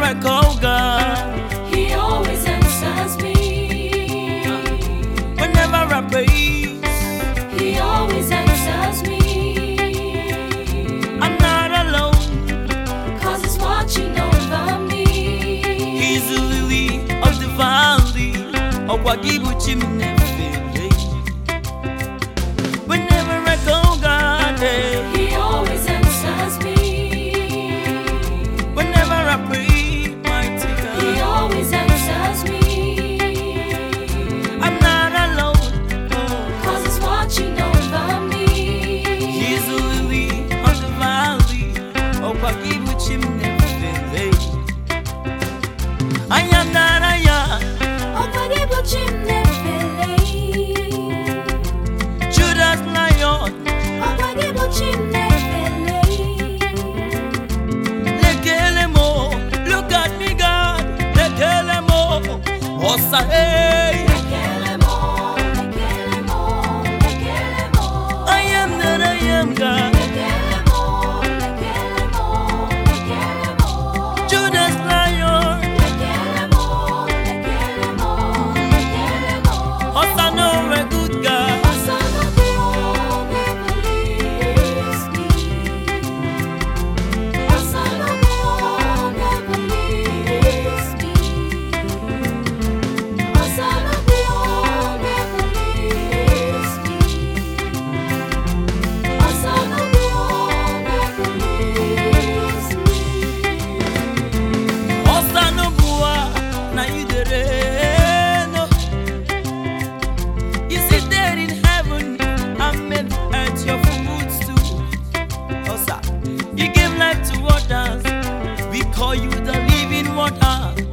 I call God, He always answers me. whenever I praise, He always answers me. I'm not alone. 'Cause He's watching over me. He's the lily of the valley, Okwagibu Chimnefe. Whenever I call God, He always answers me. whenever I pray, mighty He God, always answers me. I'm not alone. Oh. 'Cause He's watching over me. He's the lily of the valley, Okwagibu Chimnefe. I am not I am. Okwagibu chimnefele. Judas Lion, Okwagibu chimnefele. Lekelemo, look at me, God, Lekelemo, Osa, hey, Lekelemo, lekelemo, lekelemo. I am that I am, God. Lekelemo, lekelemo, lekelemo. Judas Lion, Lekelemo, lekelemo, lekelemo. Osa, no, a good God. Osa, no, Bua, now you the reign. You sit there in heaven, and made the earth your footstool. Osa, you give life to waters, we call you the living water.